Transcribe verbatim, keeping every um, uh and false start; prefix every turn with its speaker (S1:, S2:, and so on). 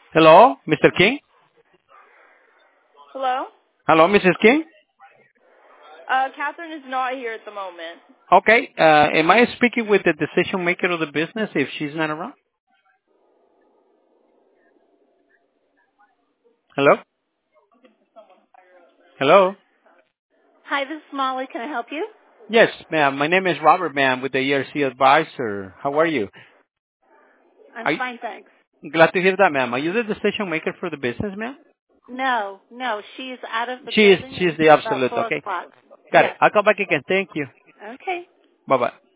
S1: Hello, mister King?
S2: Hello?
S1: Hello, missus King?
S2: Uh, Catherine is not here at the moment.
S1: Okay, uh, am I speaking with the decision maker of the business if she's not around? Hello? Hello?
S2: Hi, this is Molly. Can I help you?
S1: Yes, ma'am. My name is Robert, ma'am, with the E R C Advisor. How are you?
S2: I'm
S1: I,
S2: fine, thanks.
S1: glad to hear that, ma'am. Are you the decision maker for the business, ma'am?
S2: No, no, she's out of the
S1: She is,
S2: building
S1: she is the
S2: until about
S1: absolute.
S2: four
S1: Okay.
S2: o'clock.
S1: Got it.
S2: Yes.
S1: I'll come back again. Thank you.
S2: Okay.
S1: Bye-bye.